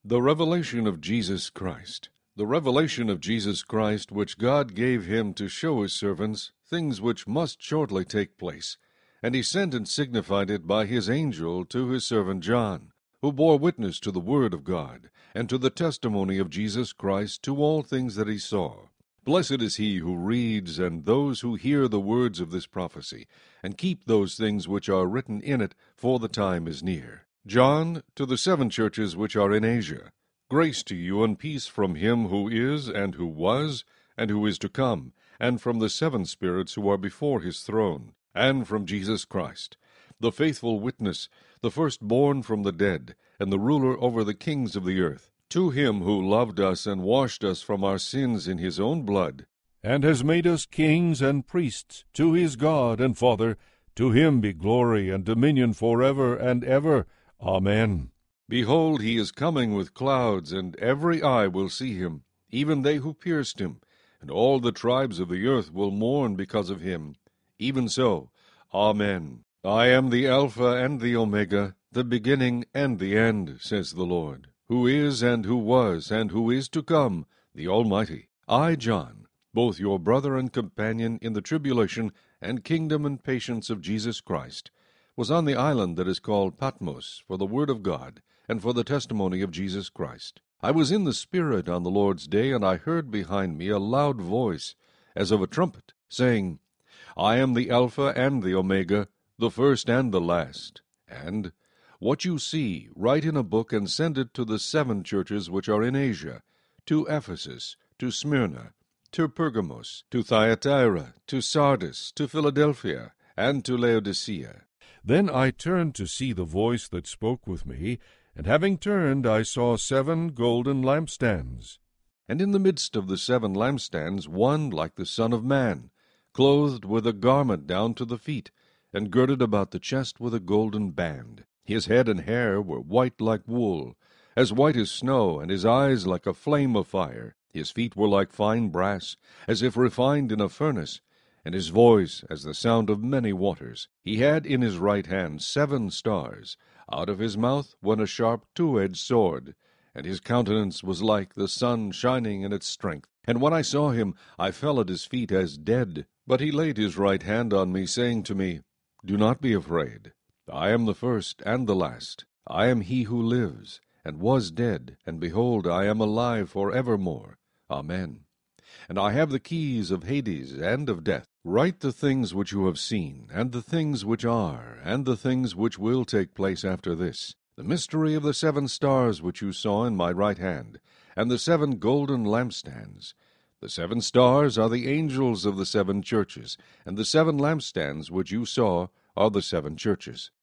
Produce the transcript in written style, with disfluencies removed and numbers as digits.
The revelation of Jesus Christ. The revelation of Jesus Christ, which God gave him to show his servants things which must shortly take place. And he sent and signified it by his angel to his servant John, who bore witness to the word of God, and to the testimony of Jesus Christ, to all things that he saw. Blessed is he who reads, and those who hear the words of this prophecy, and keep those things which are written in it, for the time is near. John, to the 7 churches which are in Asia. Grace to you and peace from him who is, and who was, and who is to come, and from the 7 spirits who are before his throne, and from Jesus Christ, the faithful witness, the firstborn from the dead, and the ruler over the kings of the earth. To him who loved us and washed us from our sins in his own blood, and has made us kings and priests to his God and Father, to him be glory and dominion forever and ever. Amen. Behold, he is coming with clouds, and every eye will see him, even they who pierced him, and all the tribes of the earth will mourn because of him. Even so. Amen. I am the Alpha and the Omega, the beginning and the end, says the Lord, who is and who was and who is to come, the Almighty. I, John, both your brother and companion in the tribulation and kingdom and patience of Jesus Christ, was on the island that is called Patmos for the word of God, and for the testimony of Jesus Christ. I was in the Spirit on the Lord's day, and I heard behind me a loud voice, as of a trumpet, saying, I am the Alpha and the Omega, the first and the last. And what you see, write in a book, and send it to the 7 churches which are in Asia, to Ephesus, to Smyrna, to Pergamos, to Thyatira, to Sardis, to Philadelphia, and to Laodicea. Then I turned to see the voice that spoke with me, and having turned, I saw 7 golden lampstands. And in the midst of the 7 lampstands one like the Son of Man, clothed with a garment down to the feet, and girded about the chest with a golden band. His head and hair were white like wool, as white as snow, and his eyes like a flame of fire. His feet were like fine brass, as if refined in a furnace, and his voice as the sound of many waters. He had in his right hand 7 stars. Out of his mouth went a sharp 2-edged sword, and his countenance was like the sun shining in its strength. And when I saw him, I fell at his feet as dead. But he laid his right hand on me, saying to me, Do not be afraid. I am the first and the last. I am he who lives, and was dead, and behold, I am alive for evermore. Amen. And I have the keys of Hades and of death. Write the things which you have seen, and the things which are, and the things which will take place after this. The mystery of the 7 stars which you saw in my right hand, and the 7 golden lampstands. The 7 stars are the angels of the 7 churches, and the 7 lampstands which you saw are the 7 churches.